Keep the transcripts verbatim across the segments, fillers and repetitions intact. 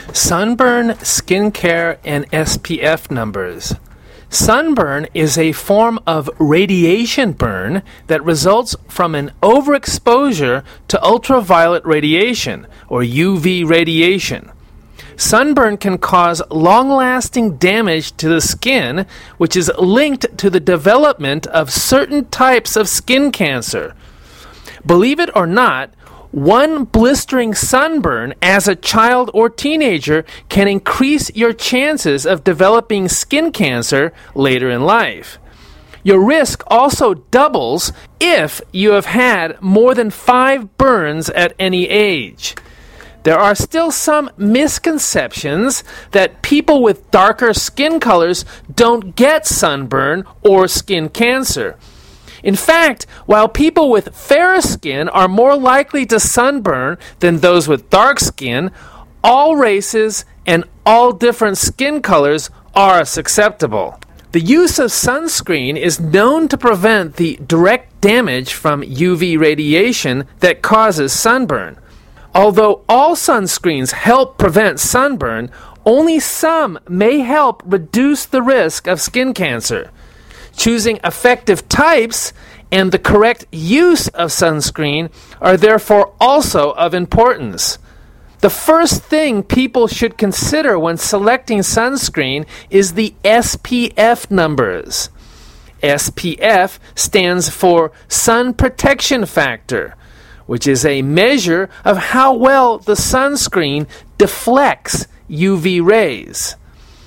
Sunburn, skincare, and S P F numbers. Sunburn is a form of radiation burn that results from an overexposure to ultraviolet radiation, or U V radiation. Sunburn can cause long-lasting damage to the skin, which is linked to the development of certain types of skin cancer. Believe it or not, one blistering sunburn as a child or teenager can increase your chances of developing skin cancer later in life. Your risk also doubles if you have had more than five burns at any age. There are still some misconceptions that people with darker skin colors don't get sunburn or skin cancer. In fact, while people with fairer skin are more likely to sunburn than those with dark skin, all races and all different skin colors are susceptible. The use of sunscreen is known to prevent the direct damage from U V radiation that causes sunburn. Although all sunscreens help prevent sunburn, only some may help reduce the risk of skin cancer. Choosing effective types and the correct use of sunscreen are therefore also of importance. The first thing people should consider when selecting sunscreen is the S P F numbers. S P F stands for Sun Protection Factor, which is a measure of how well the sunscreen deflects U V rays.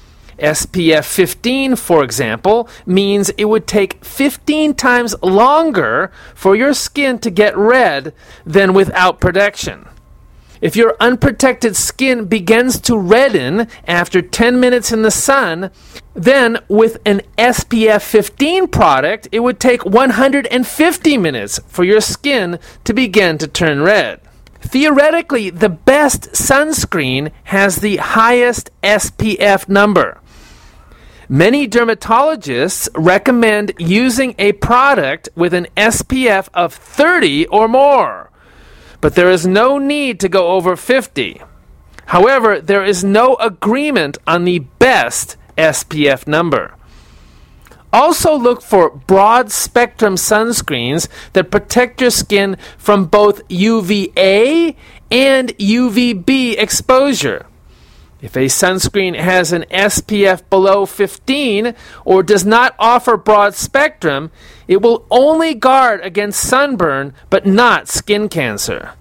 S P F fifteen, for example, means it would take fifteen times longer for your skin to get red than without protection. If your unprotected skin begins to redden after ten minutes in the sun, then with an S P F fifteen product, it would take one hundred fifty minutes for your skin to begin to turn red. Theoretically, the best sunscreen has the highest S P F number. Many dermatologists recommend using a product with an S P F of thirty or more, but there is no need to go over fifty. However, there is no agreement on the best S P F number. Also look for broad-spectrum sunscreens that protect your skin from both U V A and U V B exposure. If a sunscreen has an S P F below fifteen or does not offer broad spectrum, it will only guard against sunburn but not skin cancer.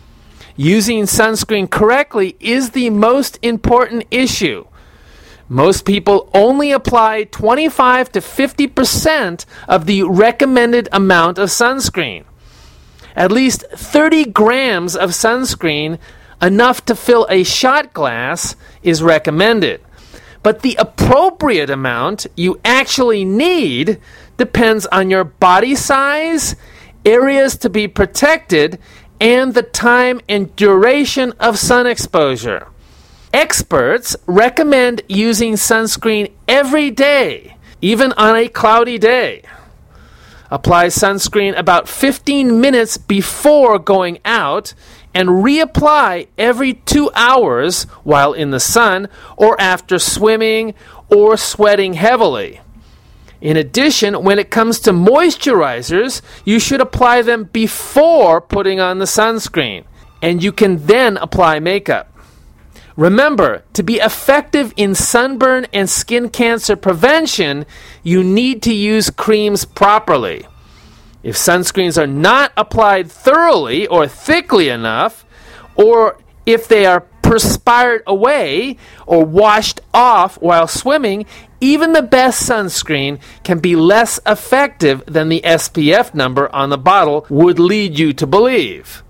Using sunscreen correctly is the most important issue. Most people only apply twenty-five to fifty percent of the recommended amount of sunscreen. At least thirty grams of sunscreen, enough to fill a shot glass, is recommended. But the appropriate amount you actually need depends on your body size, areas to be protected, and the time and duration of sun exposure. Experts recommend using sunscreen every day, even on a cloudy day. Apply sunscreen about fifteen minutes before going out and reapply every two hours while in the sun or after swimming or sweating heavily. In addition, when it comes to moisturizers, you should apply them before putting on the sunscreen, and you can then apply makeup. Remember, to be effective in sunburn and skin cancer prevention, you need to use creams properly. If sunscreens are not applied thoroughly or thickly enough, or if they are perspired away or washed off while swimming, even the best sunscreen can be less effective than the S P F number on the bottle would lead you to believe.